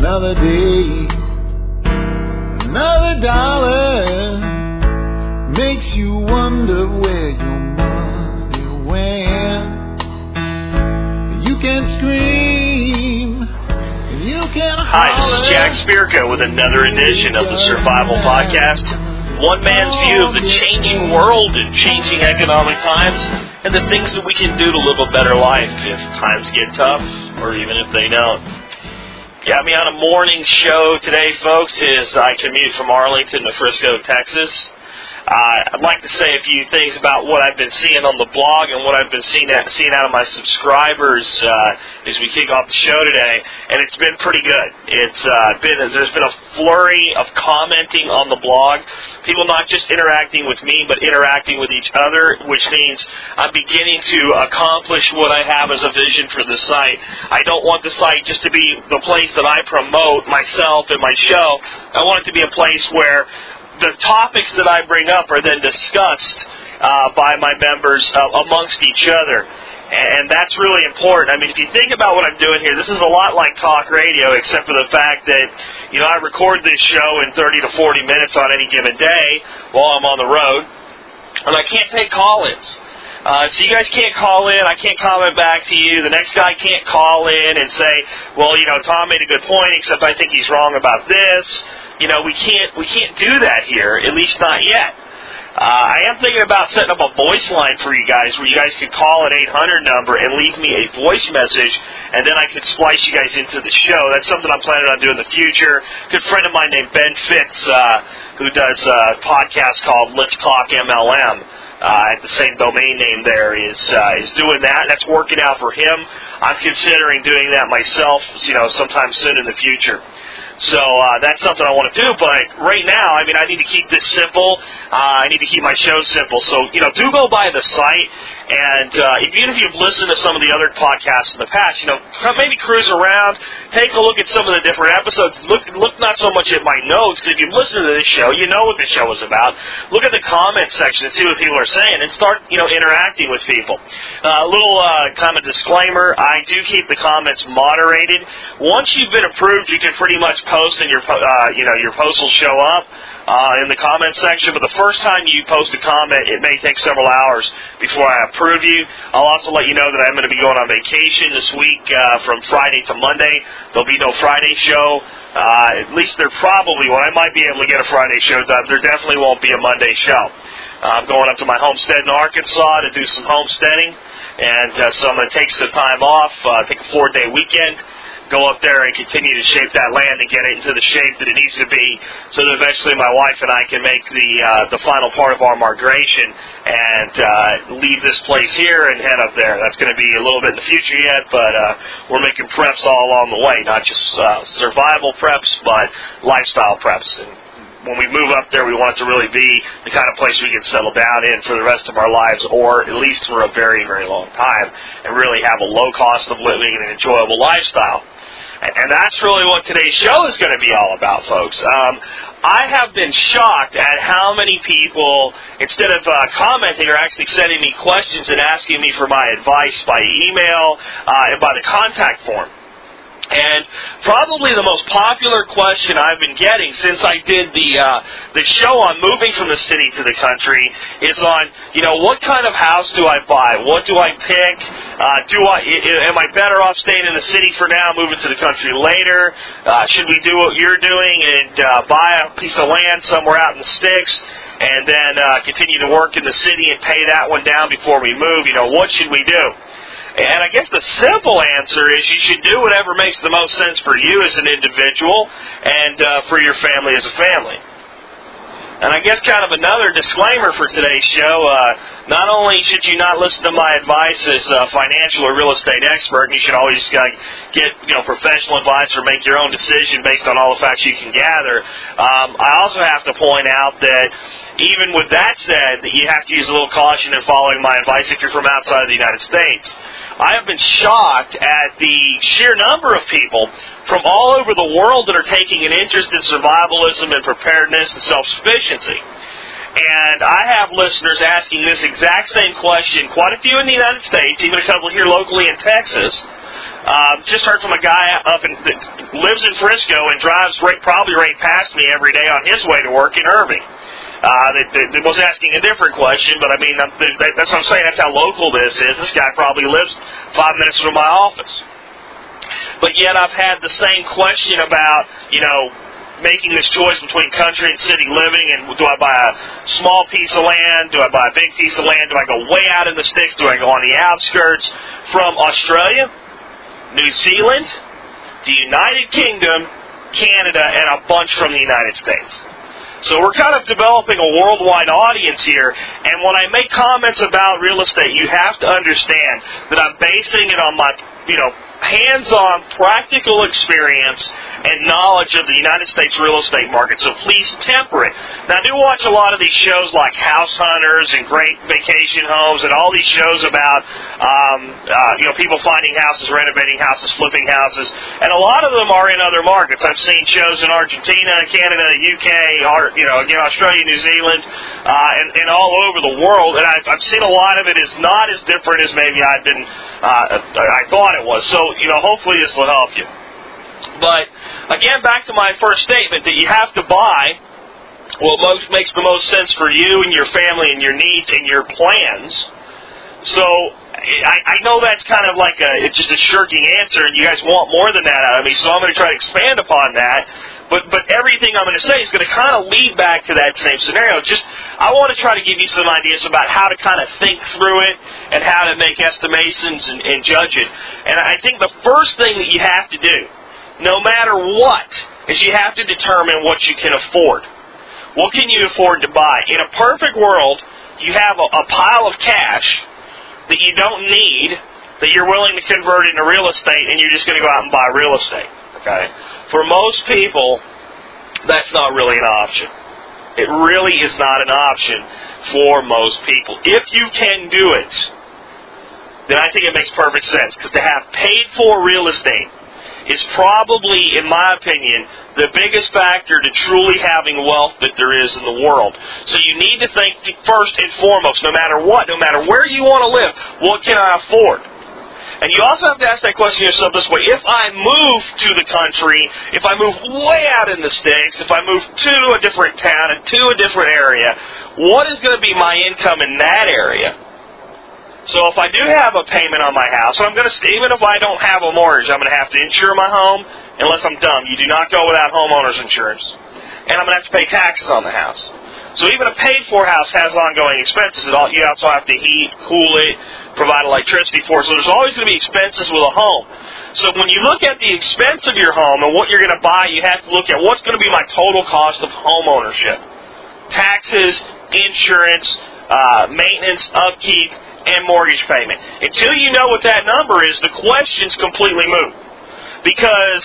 another day, another dollar makes you wonder where your money went. You can scream, and you can holler. Hi, this is Jack Spirko with another edition of the Survival Podcast. One man's view of the changing world and changing economic times and the things that we can do to live a better life if times get tough or even if they don't. Got me on a morning show today, folks, as I commute from Arlington to Frisco, Texas. I'd like to say a few things about what I've been seeing on the blog and what I've been seeing out of my subscribers as we kick off the show today, and it's been pretty good. There's been a flurry of commenting on the blog, people not just interacting with me, but interacting with each other, which means I'm beginning to accomplish what I have as a vision for the site. I don't want the site just to be the place that I promote myself and my show. I want it to be a place where the topics that I bring up are then discussed by my members amongst each other. And that's really important. I mean, if you think about what I'm doing here, this is a lot like talk radio, except for the fact that, I record this show in 30 to 40 minutes on any given day while I'm on the road, and I can't take call-ins. So you guys can't call in. I can't comment back to you. The next guy can't call in and say, well, Tom made a good point, except I think he's wrong about this. We can't do that here, at least not yet. I am thinking about setting up a voice line for you guys where you guys could call an 800 number and leave me a voice message, and then I could splice you guys into the show. That's something I'm planning on doing in the future. A good friend of mine named Ben Fitz, who does a podcast called Let's Talk MLM, at the same domain name there, is doing that. That's working out for him. I'm considering doing that myself, sometime soon in the future. So that's something I want to do, but right now, I need to keep this simple. I need to keep my show simple. So, do go by the site, and even if you've listened to some of the other podcasts in the past, maybe cruise around, take a look at some of the different episodes. Look not so much at my notes, because if you've listened to this show, you know what the show is about. Look at the comment section and see what people are saying, and start, interacting with people. A little kind of disclaimer, I do keep the comments moderated. Once you've been approved, you can pretty much post and your post will show up in the comment section, but the first time you post a comment, it may take several hours before I approve you. I'll also let you know that I'm going to be going on vacation this week from Friday to Monday. There'll be no Friday show. At least there probably will. I might be able to get a Friday show done. There definitely won't be a Monday show. I'm going up to my homestead in Arkansas to do some homesteading, and so I'm going to take some time off, take a 4-day weekend, go up there and continue to shape that land and get it into the shape that it needs to be, so that eventually my wife and I can make the final part of our migration and leave this place here and head up there. That's going to be a little bit in the future yet, but we're making preps all along the way, not just survival preps, but lifestyle preps. And when we move up there, we want it to really be the kind of place we can settle down in for the rest of our lives, or at least for a very, very long time, and really have a low cost of living and an enjoyable lifestyle. And that's really what today's show is going to be all about, folks. I have been shocked at how many people, instead of commenting, are actually sending me questions and asking me for my advice by email and by the contact form. And probably the most popular question I've been getting since I did the show on moving from the city to the country is on, what kind of house do I buy? What do I pick? Am I better off staying in the city for now, moving to the country later? Should we do what you're doing and buy a piece of land somewhere out in the sticks and then continue to work in the city and pay that one down before we move? What should we do? And I guess the simple answer is you should do whatever makes the most sense for you as an individual and for your family as a family. And I guess kind of another disclaimer for today's show, not only should you not listen to my advice as a financial or real estate expert, and you should always get professional advice or make your own decision based on all the facts you can gather, I also have to point out that even with that said, that you have to use a little caution in following my advice if you're from outside of the United States. I have been shocked at the sheer number of people from all over the world that are taking an interest in survivalism and preparedness and self-sufficiency. And I have listeners asking this exact same question, quite a few in the United States, even a couple here locally in Texas, Just heard from a guy that lives in Frisco and drives probably right past me every day on his way to work in Irving. That was asking a different question, but I mean, that's what I'm saying. That's how local this is. This guy probably lives 5 minutes from my office. But yet I've had the same question about, making this choice between country and city living, and do I buy a small piece of land? Do I buy a big piece of land? Do I go way out in the sticks? Do I go on the outskirts? From Australia, New Zealand, the United Kingdom, Canada, and a bunch from the United States. So we're kind of developing a worldwide audience here, and when I make comments about real estate, you have to understand that I'm basing it on my, hands-on practical experience and knowledge of the United States real estate market. So please temper it. Now, I do watch a lot of these shows like House Hunters and Great Vacation Homes and all these shows about, people finding houses, renovating houses, flipping houses, and a lot of them are in other markets. I've seen shows in Argentina, Canada, UK, Australia, New Zealand, and all over the world, and I've seen a lot of it is not as different as maybe I thought it was. So, hopefully this will help you. But, again, back to my first statement, that you have to buy what makes the most sense for you and your family and your needs and your plans. So, I know that's kind of like just a shirking answer, and you guys want more than that out of me, so I'm going to try to expand upon that. But everything I'm going to say is going to kind of lead back to that same scenario. I want to try to give you some ideas about how to kind of think through it and how to make estimations and judge it. And I think the first thing that you have to do, no matter what, is you have to determine what you can afford. What can you afford to buy? In a perfect world, you have a pile of cash that you don't need, that you're willing to convert into real estate, and you're just going to go out and buy real estate. Okay? For most people, that's not really an option. It really is not an option for most people. If you can do it, then I think it makes perfect sense. Because to have paid for real estate is probably, in my opinion, the biggest factor to truly having wealth that there is in the world. So you need to think first and foremost, no matter what, no matter where you want to live, what can I afford? And you also have to ask that question yourself this way. If I move to the country, if I move way out in the sticks, if I move to a different town and to a different area, what is going to be my income in that area? So if I do have a payment on my house, even if I don't have a mortgage, I'm going to have to insure my home, unless I'm dumb. You do not go without homeowner's insurance. And I'm going to have to pay taxes on the house. So even a paid-for house has ongoing expenses. You also have to heat, cool it, provide electricity for it. So there's always going to be expenses with a home. So when you look at the expense of your home and what you're going to buy, you have to look at what's going to be my total cost of home ownership. Taxes, insurance, maintenance, upkeep, and mortgage payment. Until you know what that number is, the question's completely moot. Because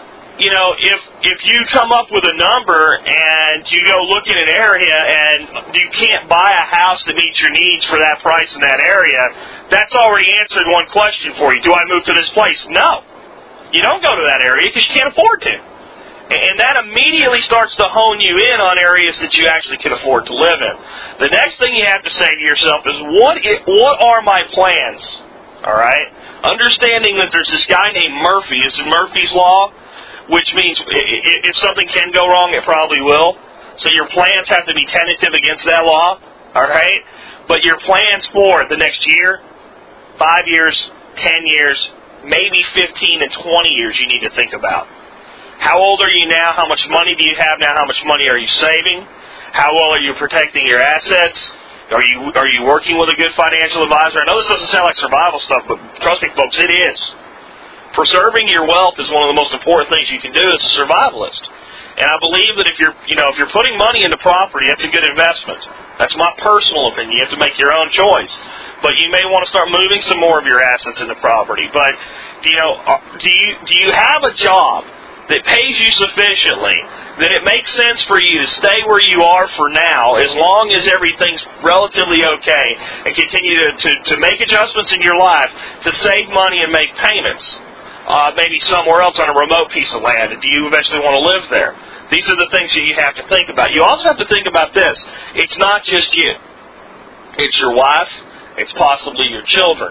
if you come up with a number and you go look in an area and you can't buy a house that meets your needs for that price in that area, that's already answered one question for you. Do I move to this place? No. You don't go to that area because you can't afford to. And that immediately starts to hone you in on areas that you actually can afford to live in. The next thing you have to say to yourself is, what are my plans? All right? Understanding that there's this guy named Murphy. It's in Murphy's Law, which means if something can go wrong, it probably will. So your plans have to be tentative against that law, all right? But your plans for the next year, 5 years, 10 years, maybe 15 and 20 years you need to think about. How old are you now? How much money do you have now? How much money are you saving? How well are you protecting your assets? Are you working with a good financial advisor? I know this doesn't sound like survival stuff, but trust me, folks, it is. Preserving your wealth is one of the most important things you can do as a survivalist. And I believe that if you're putting money into property, that's a good investment. That's my personal opinion. You have to make your own choice. But you may want to start moving some more of your assets into property. But do you have a job that pays you sufficiently that it makes sense for you to stay where you are for now, as long as everything's relatively okay, and continue to make adjustments in your life to save money and make payments? Maybe somewhere else on a remote piece of land. Do you eventually want to live there? These are the things that you have to think about. You also have to think about this. It's not just you. It's your wife. It's possibly your children.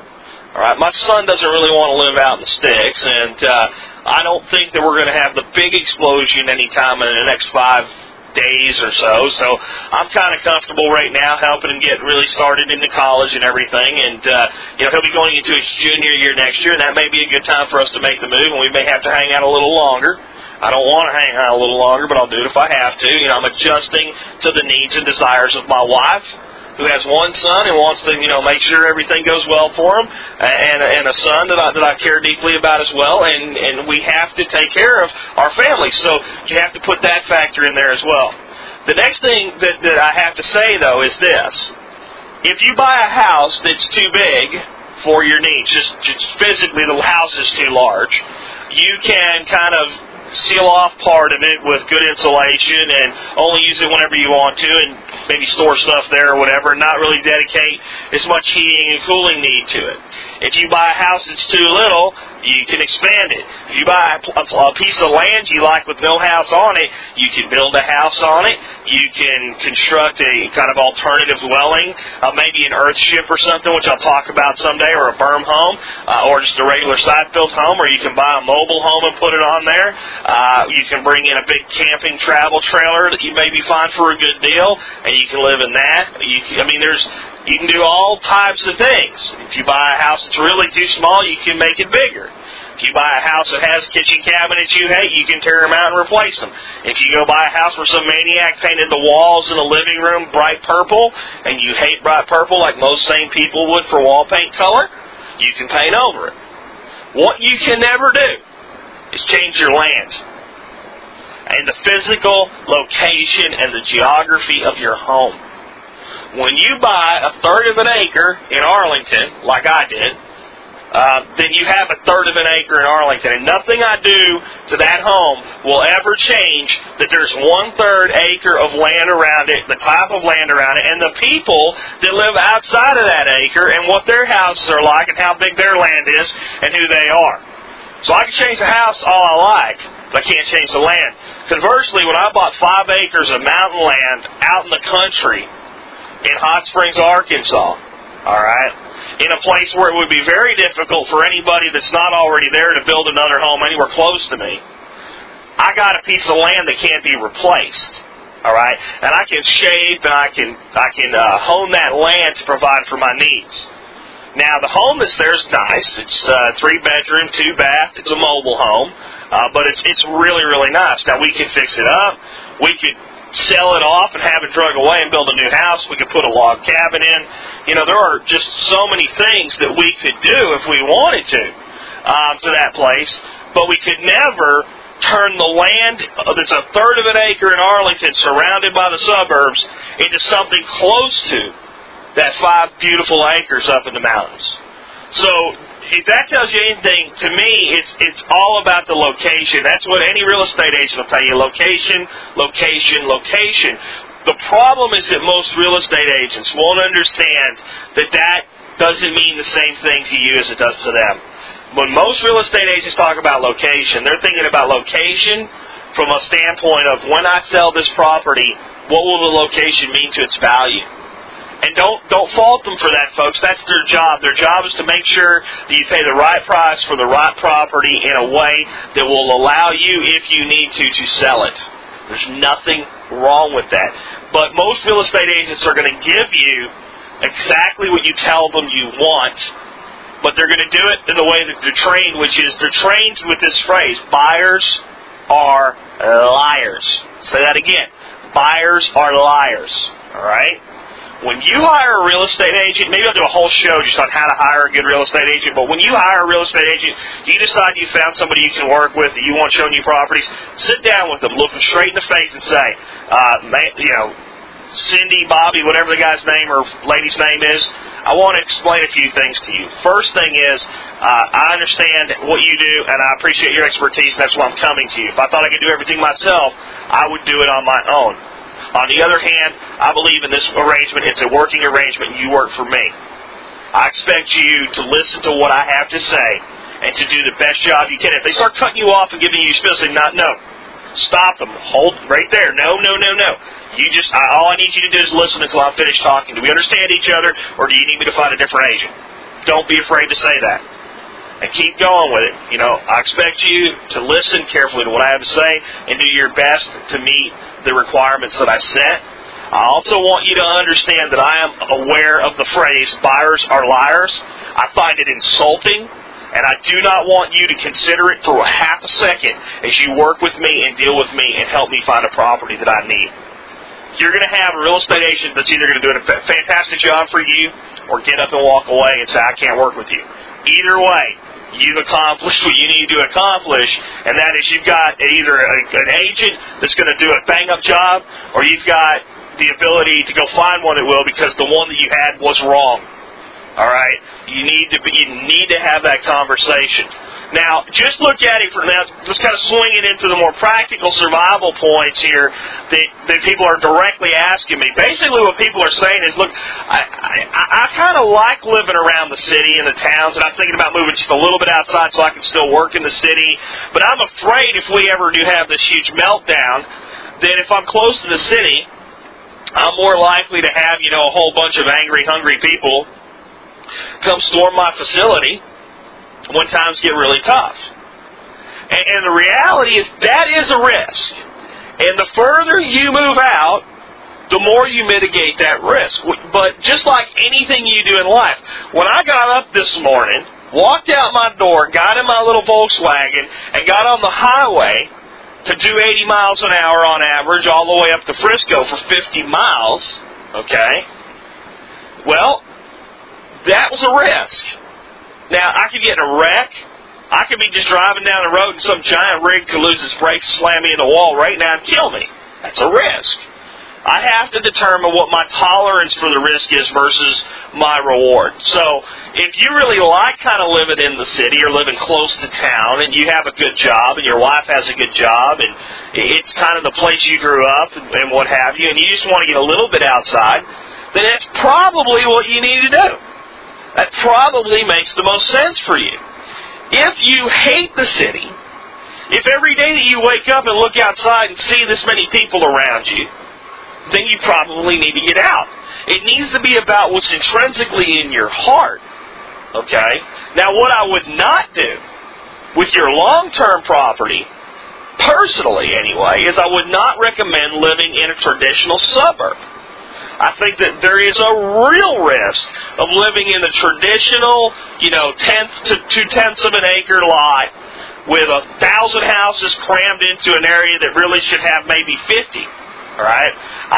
All right, my son doesn't really want to live out in the sticks, and I don't think that we're going to have the big explosion anytime in the next 5 days or so. So I'm kind of comfortable right now helping him get really started into college and everything. And he'll be going into his junior year next year, and that may be a good time for us to make the move, and we may have to hang out a little longer. I don't want to hang out a little longer, but I'll do it if I have to. I'm adjusting to the needs and desires of my wife, who has one son and wants to, make sure everything goes well for him, and a son that I care deeply about as well, and we have to take care of our family. So you have to put that factor in there as well. The next thing that I have to say, though, is this. If you buy a house that's too big for your needs, just physically the house is too large, you can kind of seal off part of it with good insulation and only use it whenever you want to, and maybe store stuff there or whatever, and not really dedicate as much heating and cooling need to it. If you buy a house that's too little, you can expand it. If you buy a piece of land you like with no house on it, you can build a house on it. You can construct a kind of alternative dwelling, maybe an earth ship or something, which I'll talk about someday, or a berm home, or just a regular side-built home, or you can buy a mobile home and put it on there. You can bring in a big camping travel trailer that you maybe find for a good deal, and you can live in that. You can do all types of things. If you buy a house that's really too small, you can make it bigger. If you buy a house that has kitchen cabinets you hate, you can tear them out and replace them. If you go buy a house where some maniac painted the walls in the living room bright purple, and you hate bright purple like most sane people would for wall paint color, you can paint over it. What you can never do is change your land and the physical location and the geography of your home. When you buy a third of an acre in Arlington, like I did, then you have a third of an acre in Arlington. And nothing I do to that home will ever change that there's 1/3 acre of land around it, the type of land around it, and the people that live outside of that acre and what their houses are like and how big their land is and who they are. So I can change the house all I like, but I can't change the land. Conversely, when I bought 5 acres of mountain land out in the country, in Hot Springs, Arkansas, all right, in a place where it would be very difficult for anybody that's not already there to build another home anywhere close to me, I got a piece of land that can't be replaced, all right, and I can shape and I can hone that land to provide for my needs. Now, the home that's there is nice. It's 3-bedroom, 2-bath. It's a mobile home, but it's really, really nice. Now, we could fix it up. We could sell it off and have it drug away and build a new house. We could put a log cabin in. There are just so many things that we could do if we wanted to that place, but we could never turn the land that's a third of an acre in Arlington, surrounded by the suburbs, into something close to that 5 beautiful acres up in the mountains. So if that tells you anything, to me, it's all about the location. That's what any real estate agent will tell you. Location, location, location. The problem is that most real estate agents won't understand that doesn't mean the same thing to you as it does to them. When most real estate agents talk about location, they're thinking about location from a standpoint of, when I sell this property, what will the location mean to its value? And don't fault them for that, folks. That's their job. Their job is to make sure that you pay the right price for the right property in a way that will allow you, if you need to sell it. There's nothing wrong with that. But most real estate agents are going to give you exactly what you tell them you want, but they're going to do it in the way that they're trained, which is they're trained with this phrase: buyers are liars. Say that again. Buyers are liars. All right? When you hire a real estate agent, maybe I'll do a whole show just on how to hire a good real estate agent, but when you hire a real estate agent, you decide you found somebody you can work with, that you want showing you properties, sit down with them, look them straight in the face and say, Cindy, Bobby, whatever the guy's name or lady's name is, I want to explain a few things to you. First thing is, I understand what you do, and I appreciate your expertise, and that's why I'm coming to you. If I thought I could do everything myself, I would do it on my own. On the other hand, I believe in this arrangement. It's a working arrangement. You work for me. I expect you to listen to what I have to say and to do the best job you can. If they start cutting you off and giving you spiel, say, no. Stop them. Hold right there. No. You just, all I need you to do is listen until I'm finished talking. Do we understand each other, or do you need me to find a different agent? don't be afraid to say that. And keep going with it. I expect you to listen carefully to what I have to say and do your best to meet the requirements that I set. I also want you to understand that I am aware of the phrase, buyers are liars. I find it insulting, and I do not want you to consider it for a half a second as you work with me and deal with me and help me find a property that I need. You're going to have a real estate agent that's either going to do a fantastic job for you or get up and walk away and say, I can't work with you. Either way, you've accomplished what you need to accomplish, and that is you've got either an agent that's going to do a bang-up job, or you've got the ability to go find one that will, because the one that you had was wrong. All right? You need to have that conversation. Now, just look at it for now. Just kind of swing it into the more practical survival points here that people are directly asking me. Basically, what people are saying is, look, I kind of like living around the city and the towns, and I'm thinking about moving just a little bit outside so I can still work in the city. But I'm afraid if we ever do have this huge meltdown, that if I'm close to the city, I'm more likely to have, a whole bunch of angry, hungry people come storm my facility when times get really tough. And the reality is that is a risk. And the further you move out, the more you mitigate that risk. But just like anything you do in life, when I got up this morning, walked out my door, got in my little Volkswagen, and got on the highway to do 80 miles an hour on average all the way up to Frisco for 50 miles, okay? Well, that was a risk. Now, I could get in a wreck. I could be just driving down the road and some giant rig could lose its brakes, slam me in the wall right now and kill me. That's a risk. I have to determine what my tolerance for the risk is versus my reward. So, if you really like kind of living in the city or living close to town and you have a good job and your wife has a good job and it's kind of the place you grew up and what have you, and you just want to get a little bit outside, then that's probably what you need to do. That probably makes the most sense for you. If you hate the city, if every day that you wake up and look outside and see this many people around you, then you probably need to get out. It needs to be about what's intrinsically in your heart. Okay? Now, what I would not do with your long-term property, personally anyway, is I would not recommend living in a traditional suburb. I think that there is a real risk of living in the traditional, 10th to 2/10 of an acre lot with 1,000 houses crammed into an area that really should have maybe 50. All right?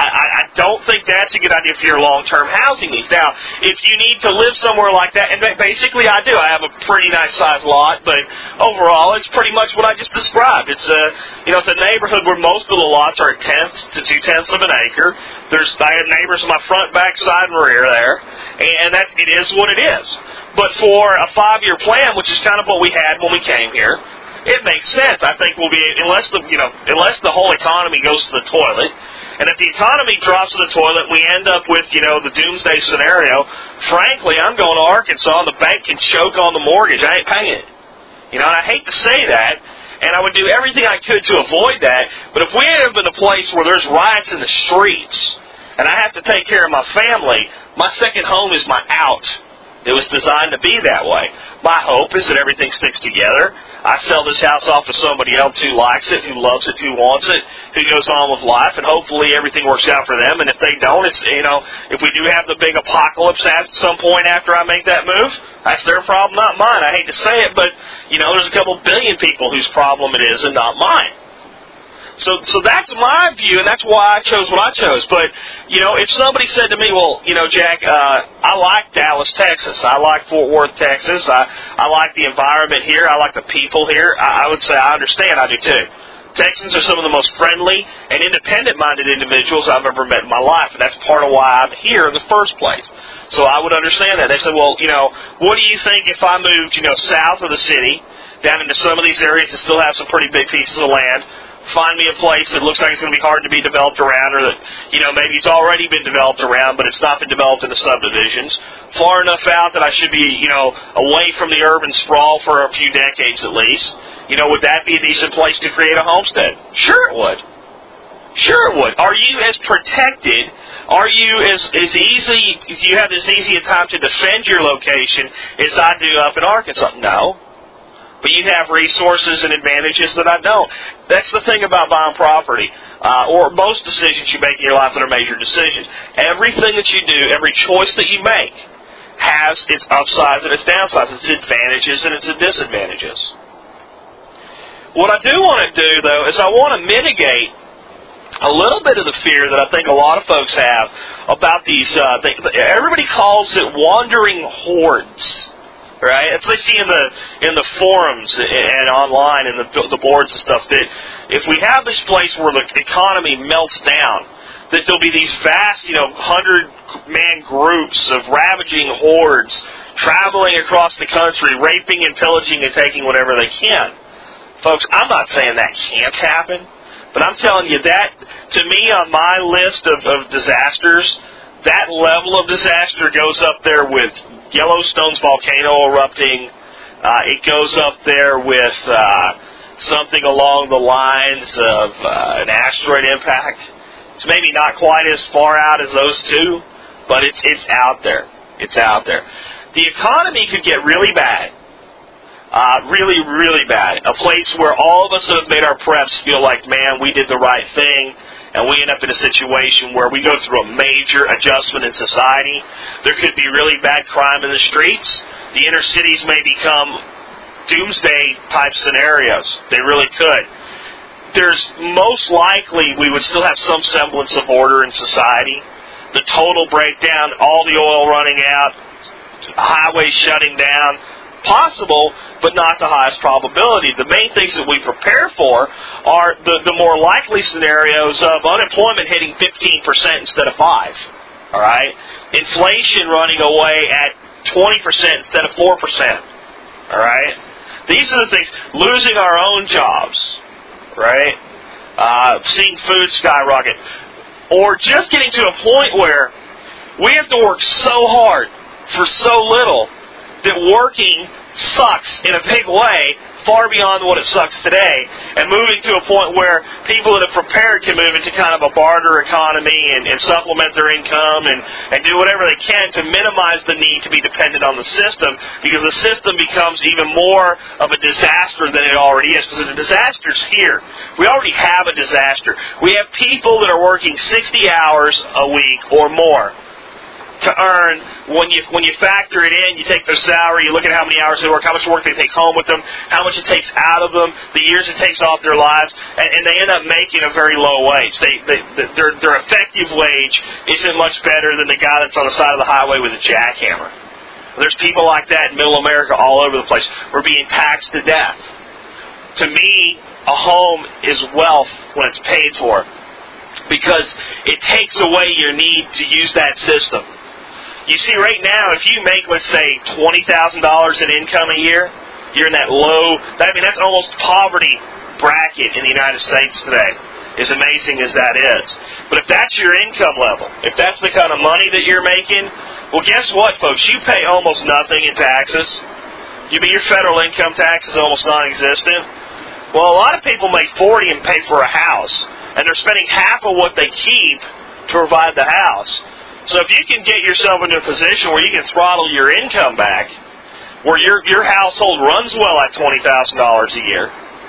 I don't think that's a good idea for your long-term housing needs. Now, if you need to live somewhere like that, and basically I do. I have a pretty nice-sized lot, but overall it's pretty much what I just described. It's it's a neighborhood where most of the lots are 1/10 to 2/10 of an acre. I have neighbors on my front, back, side, and rear there, and it is what it is. But for a 5-year plan, which is kind of what we had when we came here, it makes sense. I think we'll be, unless the whole economy goes to the toilet, and if the economy drops to the toilet, we end up with, the doomsday scenario. Frankly, I'm going to Arkansas, and the bank can choke on the mortgage. I ain't paying it. And I hate to say that, and I would do everything I could to avoid that. But if we end up in a place where there's riots in the streets, and I have to take care of my family, my second home is my out. It was designed to be that way. My hope is that everything sticks together. I sell this house off to somebody else who likes it, who loves it, who wants it, who goes on with life, and hopefully everything works out for them. And if they don't, it's, if we do have the big apocalypse at some point after I make that move, that's their problem, not mine. I hate to say it, but, there's a couple billion people whose problem it is and not mine. So that's my view, and that's why I chose what I chose. But, if somebody said to me, well, Jack, I like Dallas, Texas. I like Fort Worth, Texas. I like the environment here. I like the people here. I would say I understand. I do too. Texans are some of the most friendly and independent-minded individuals I've ever met in my life, and that's part of why I'm here in the first place. So I would understand that. They said, well, what do you think if I moved, south of the city, down into some of these areas that still have some pretty big pieces of land, find me a place that looks like it's going to be hard to be developed around, or that, maybe it's already been developed around, but it's not been developed into subdivisions, far enough out that I should be, away from the urban sprawl for a few decades at least. Would that be a decent place to create a homestead? Sure it would. Sure it would. Are you as protected? Are you as easy? Do you have as easy a time to defend your location as I do up in Arkansas? No. But you have resources and advantages that I don't. That's the thing about buying property, or most decisions you make in your life that are major decisions. Everything that you do, every choice that you make, has its upsides and its downsides, its advantages and its disadvantages. What I do want to do, though, is I want to mitigate a little bit of the fear that I think a lot of folks have about these. Everybody calls it wandering hordes. Right? It's like see in the forums and online and the boards and stuff that if we have this place where the economy melts down, that there'll be these vast, 100-man groups of ravaging hordes traveling across the country, raping and pillaging and taking whatever they can. Folks, I'm not saying that can't happen, but I'm telling you that, to me, on my list of disasters, that level of disaster goes up there with Yellowstone's volcano erupting. It goes up there with something along the lines of an asteroid impact. It's maybe not quite as far out as those two, but it's out there. It's out there. The economy could get really bad. Really, really bad. A place where all of us that have made our preps feel like, man, we did the right thing. And we end up in a situation where we go through a major adjustment in society. There could be really bad crime in the streets. The inner cities may become doomsday-type scenarios. They really could. There's most likely we would still have some semblance of order in society. The total breakdown, all the oil running out, highways shutting down, possible, but not the highest probability. The main things that we prepare for are the more likely scenarios of unemployment hitting 15% instead of 5%. All right? Inflation running away at 20% instead of 4%. All right? These are the things. Losing our own jobs. Right? Seeing food skyrocket. Or just getting to a point where we have to work so hard for so little that working sucks in a big way, far beyond what it sucks today, and moving to a point where people that have prepared can move into kind of a barter economy and supplement their income and do whatever they can to minimize the need to be dependent on the system, because the system becomes even more of a disaster than it already is, because the disaster's here. We already have a disaster. We have people that are working 60 hours a week or more to earn. When you factor it in, you take their salary, you look at how many hours they work, how much work they take home with them, how much it takes out of them, the years it takes off their lives, and they end up making a very low wage. Their effective wage isn't much better than the guy that's on the side of the highway with a jackhammer. There's people like that in Middle America all over the place. We're being taxed to death. To me, a home is wealth when it's paid for, because it takes away your need to use that system. You see, right now, if you make, let's say, $20,000 in income a year, you're in that low, that's almost poverty bracket in the United States today, as amazing as that is. But if that's your income level, if that's the kind of money that you're making, well, guess what, folks? You pay almost nothing in taxes. Your federal income tax is almost non-existent. Well, a lot of people make $40,000 and pay for a house, and they're spending half of what they keep to provide the house. So if you can get yourself into a position where you can throttle your income back, where your household runs well at $20,000 a year,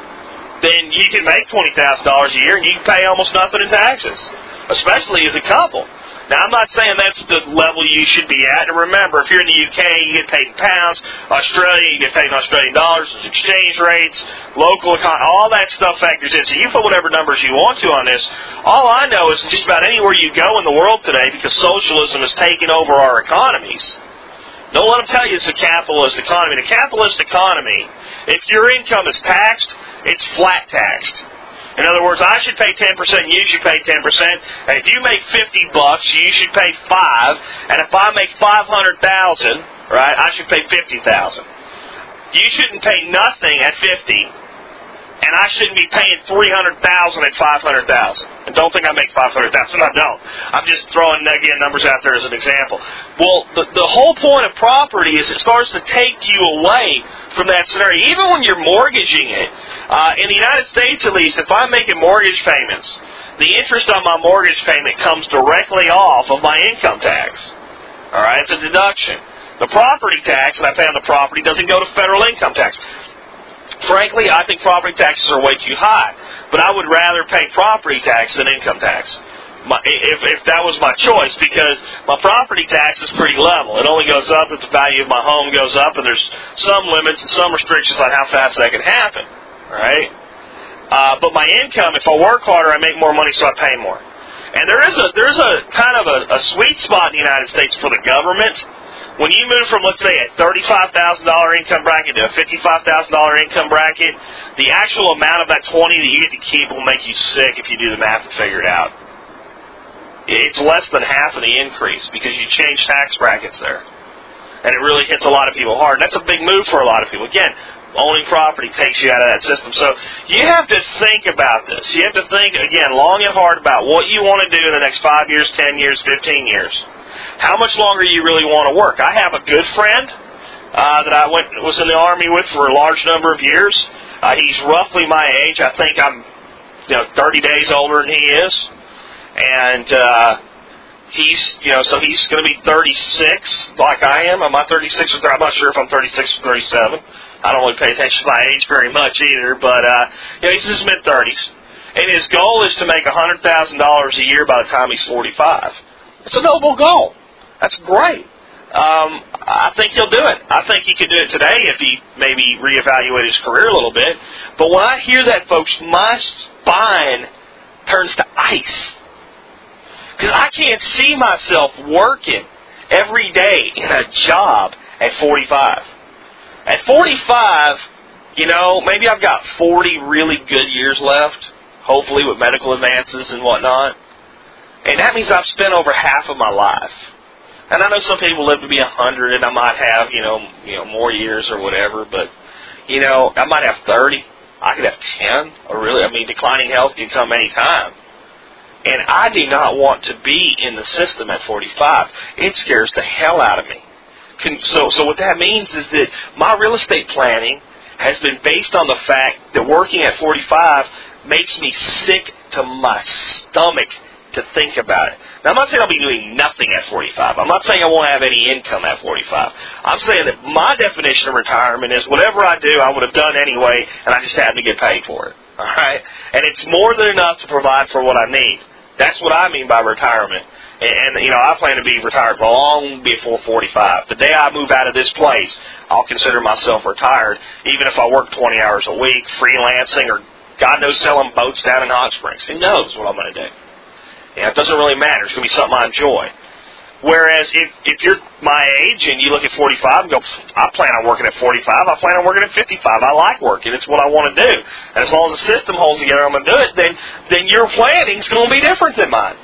then you can make $20,000 a year and you can pay almost nothing in taxes, especially as a couple. Now, I'm not saying that's the level you should be at. And remember, if you're in the UK, you get paid in pounds. Australia, you get paid in Australian dollars. There's exchange rates, local economy, all that stuff factors in. So you put whatever numbers you want to on this. All I know is just about anywhere you go in the world today, because socialism has taken over our economies, don't let them tell you it's a capitalist economy. The capitalist economy, if your income is taxed, it's flat taxed. In other words, I should pay 10%, and you should pay 10%. And if you make $50, you should pay $5. And if I make $500,000, right, I should pay $50,000. You shouldn't pay nothing at $50,000, and I shouldn't be paying $300,000 at $500,000. And don't think I make $500,000. I don't. I'm just throwing again numbers out there as an example. Well, the whole point of property is it starts to take you away from that scenario. Even when you're mortgaging it, in the United States at least, if I'm making mortgage payments The interest on my mortgage payment comes directly off of my income tax. All right, it's a deduction. The property tax that I pay on the property doesn't go to federal income tax. Frankly, I think property taxes are way too high, but I would rather pay property tax than income tax. If that was my choice, because my property tax is pretty level. It only goes up if the value of my home goes up, and there's some limits and some restrictions on how fast that can happen. Right? But my income, if I work harder, I make more money, so I pay more. And there's a kind of a sweet spot in the United States for the government. When you move from, let's say, a $35,000 income bracket to a $55,000 income bracket, the actual amount of that 20 that you get to keep will make you sick if you do the math and figure it out. It's less than half of the increase because you change tax brackets there. And it really hits a lot of people hard. That's a big move for a lot of people. Again, owning property takes you out of that system. So you have to think about this. You have to think, again, long and hard about what you want to do in the next 5 years, 10 years, 15 years. How much longer you really want to work. I have a good friend that I was in the Army with for a large number of years. He's roughly my age. I think I'm 30 days older than he is. And he's going to be 36 like I am. Am I 36 or 30? I'm not sure if I'm 36 or 37. I don't really pay attention to my age very much either. But he's in his mid-30s. And his goal is to make $100,000 a year by the time he's 45. It's a noble goal. That's great. I think he'll do it. I think he could do it today if he maybe reevaluate his career a little bit. But when I hear that, folks, my spine turns to ice. Because I can't see myself working every day in a job at 45. At 45, maybe I've got 40 really good years left, hopefully with medical advances and whatnot. And that means I've spent over half of my life. And I know some people live to be 100, and I might have, more years or whatever, but, I might have 30. I could have 10. Declining health can come any time. And I do not want to be in the system at 45. It scares the hell out of me. So what that means is that my real estate planning has been based on the fact that working at 45 makes me sick to my stomach to think about it. Now, I'm not saying I'll be doing nothing at 45. I'm not saying I won't have any income at 45. I'm saying that my definition of retirement is whatever I do, I would have done anyway, and I just happen to get paid for it. All right? And it's more than enough to provide for what I need. That's what I mean by retirement. And I plan to be retired long before 45. The day I move out of this place, I'll consider myself retired, even if I work 20 hours a week, freelancing, or God knows selling boats down in Hot Springs. Who knows what I'm going to do? It doesn't really matter. It's going to be something I enjoy. Whereas if you're my age and you look at 45 and go, I plan on working at 45, I plan on working at 55. I like working. It's what I want to do. And as long as the system holds together, I'm going to do it, then your planning's going to be different than mine.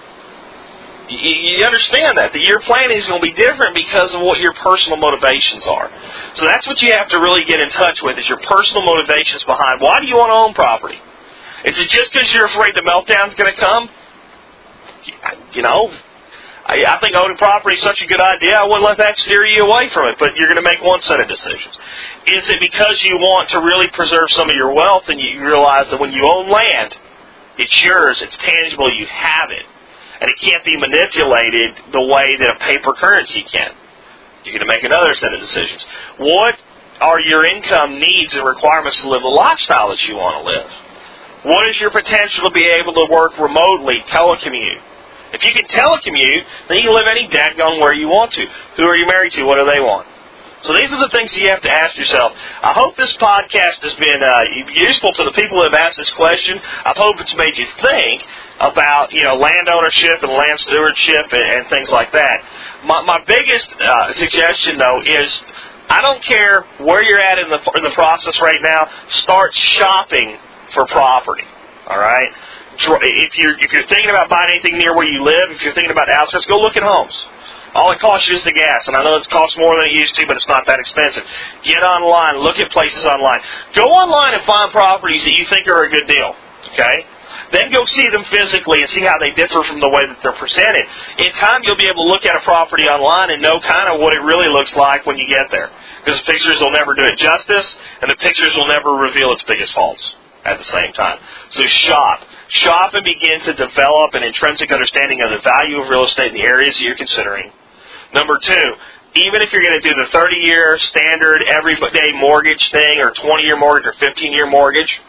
You understand that. Your planning is going to be different because of what your personal motivations are. So that's what you have to really get in touch with, is your personal motivations behind why do you want to own property. Is it just because you're afraid the meltdown's going to come? I think owning property is such a good idea, I wouldn't let that steer you away from it, but you're going to make one set of decisions. Is it because you want to really preserve some of your wealth and you realize that when you own land, it's yours, it's tangible, you have it, and it can't be manipulated the way that a paper currency can? You're going to make another set of decisions. What are your income needs and requirements to live the lifestyle that you want to live? What is your potential to be able to work remotely, telecommute? If you can telecommute, then you can live any dadgone where you want to. Who are you married to? What do they want? So these are the things you have to ask yourself. I hope this podcast has been useful to the people that have asked this question. I hope it's made you think about land ownership and land stewardship and things like that. My biggest suggestion, though, is I don't care where you're at in the process right now. Start shopping for property. All right. If you're thinking about buying anything near where you live, if you're thinking about the outskirts, go look at homes. All it costs you is the gas, and I know it costs more than it used to, but it's not that expensive. Get online, look at places online. Go online and find properties that you think are a good deal. Okay? Then go see them physically and see how they differ from the way that they're presented. In time, you'll be able to look at a property online and know kind of what it really looks like when you get there. Because the pictures will never do it justice, and the pictures will never reveal its biggest faults. at the same time. So shop. Shop and begin to develop an intrinsic understanding of the value of real estate in the areas that you're considering. Number 2, even if you're going to do the 30-year standard everyday mortgage thing or 20-year mortgage or 15-year mortgage,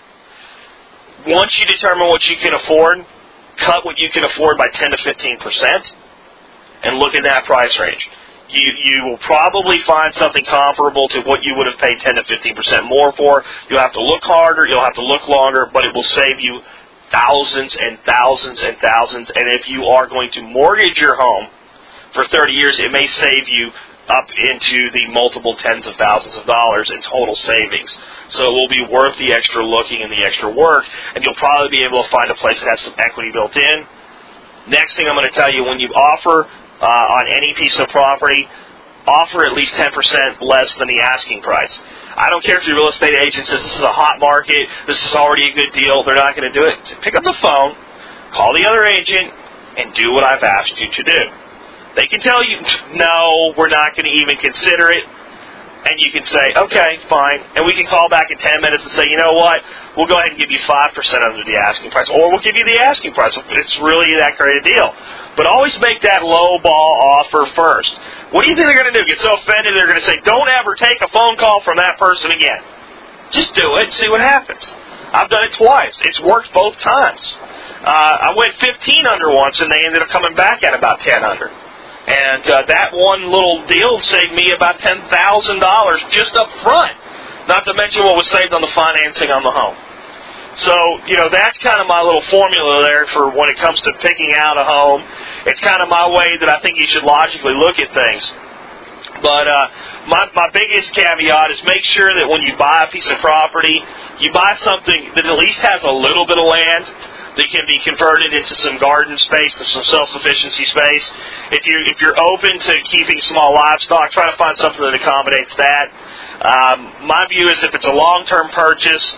once you determine what you can afford, cut what you can afford by 10 to 15% and look at that price range. You will probably find something comparable to what you would have paid 10 to 15% more for. You'll have to look harder, you'll have to look longer, but it will save you thousands and thousands and thousands. And if you are going to mortgage your home for 30 years, it may save you up into the multiple tens of thousands of dollars in total savings. So it will be worth the extra looking and the extra work, and you'll probably be able to find a place that has some equity built in. Next thing I'm going to tell you, when you offer on any piece of property, offer at least 10% less than the asking price. I don't care if your real estate agent says this is a hot market, this is already a good deal, they're not going to do it. Pick up the phone, call the other agent, and do what I've asked you to do. They can tell you, no, we're not going to even consider it. And you can say, okay, fine. And we can call back in 10 minutes and say, you know what, we'll go ahead and give you 5% under the asking price. Or we'll give you the asking price if it's really that great a deal. But always make that low ball offer first. What do you think they're going to do? Get so offended they're going to say, don't ever take a phone call from that person again. Just do it and see what happens. I've done it twice. It's worked both times. I went 15 under once, and they ended up coming back at about 10 under. And that one little deal saved me about $10,000 just up front, not to mention what was saved on the financing on the home. So, that's kind of my little formula there for when it comes to picking out a home. It's kind of my way that I think you should logically look at things. But my biggest caveat is make sure that when you buy a piece of property, you buy something that at least has a little bit of land that can be converted into some garden space or some self-sufficiency space. If you're open to keeping small livestock, try to find something that accommodates that. My view is if it's a long-term purchase,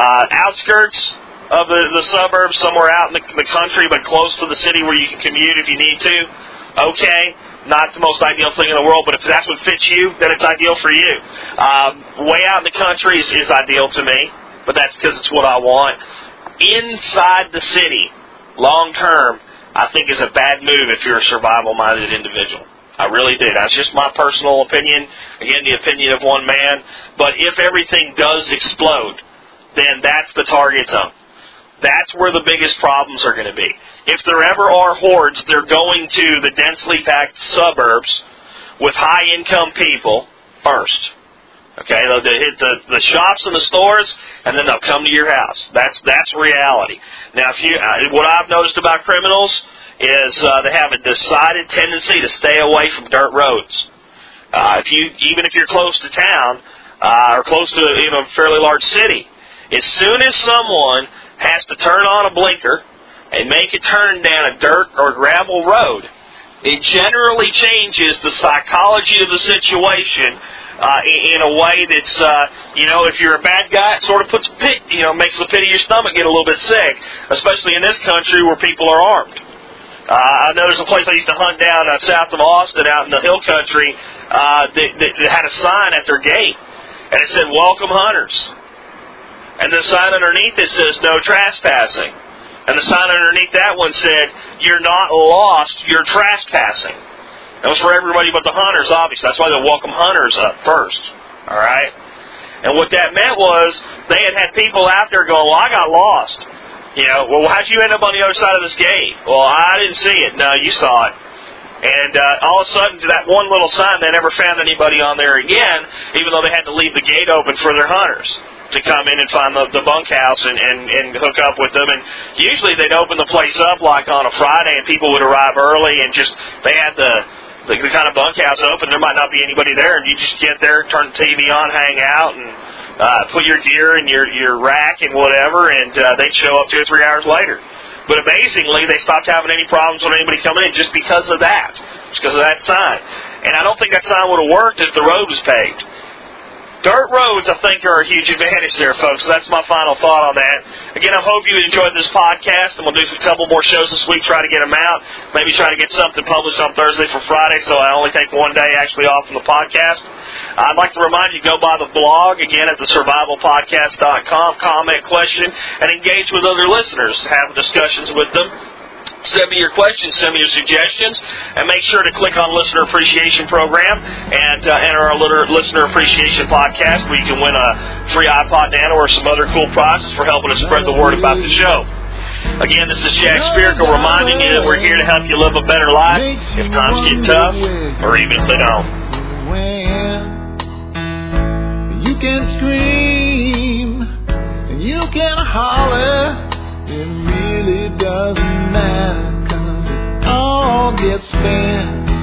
outskirts of the suburbs, somewhere out in the country but close to the city where you can commute if you need to, okay. Not the most ideal thing in the world, but if that's what fits you, then it's ideal for you. Way out in the country is ideal to me, but that's because it's what I want. Inside the city, long term, I think is a bad move if you're a survival-minded individual. I really do. That's just my personal opinion. Again, the opinion of one man. But if everything does explode, then that's the target zone. That's where the biggest problems are going to be. If there ever are hordes, they're going to the densely packed suburbs with high-income people first. Okay, they'll hit the shops and the stores, and then they'll come to your house. That's reality. Now, what I've noticed about criminals is they have a decided tendency to stay away from dirt roads. Even if you're close to town or close to a fairly large city, as soon as someone has to turn on a blinker and make a turn down a dirt or gravel road, it generally changes the psychology of the situation in a way that's, if you're a bad guy, it sort of puts makes the pit of your stomach get a little bit sick, especially in this country where people are armed. I know there's a place I used to hunt down south of Austin, out in the hill country, that had a sign at their gate, and it said, "Welcome hunters." And the sign underneath it says, "No trespassing." And the sign underneath that one said, "You're not lost, you're trespassing." That was for everybody but the hunters, obviously. That's why they welcome hunters up first. All right? And what that meant was they had people out there going, "Well, I got lost." "Well, how'd you end up on the other side of this gate?" "Well, I didn't see it." "No, you saw it." And all of a sudden, to that one little sign, they never found anybody on there again, even though they had to leave the gate open for their hunters to come in and find the bunkhouse and hook up with them. And usually they'd open the place up like on a Friday, and people would arrive early, and they had the kind of bunkhouse open. There might not be anybody there, and you just get there, turn the TV on, hang out, and put your gear in your rack and whatever, and they'd show up 2 or 3 hours later. But amazingly, they stopped having any problems with anybody coming in just because of that. Just because of that sign. And I don't think that sign would have worked if the road was paved. Dirt roads, I think, are a huge advantage there, folks. So that's my final thought on that. Again, I hope you enjoyed this podcast, and we'll do a couple more shows this week, try to get them out. Maybe try to get something published on Thursday for Friday, so I only take one day actually off from the podcast. I'd like to remind you, go by the blog, again, at thesurvivalpodcast.com, comment, question, and engage with other listeners. Have discussions with them. Send me your questions, send me your suggestions, and make sure to click on Listener Appreciation Program and enter our Listener Appreciation Podcast, where you can win a free iPod Nano or some other cool prizes for helping us spread the word about the show. Again, this is Jack Spirko reminding you that we're here to help you live a better life if times get tough, or even if they don't. You can scream and you can holler. It really doesn't matter, 'cause it all gets spent.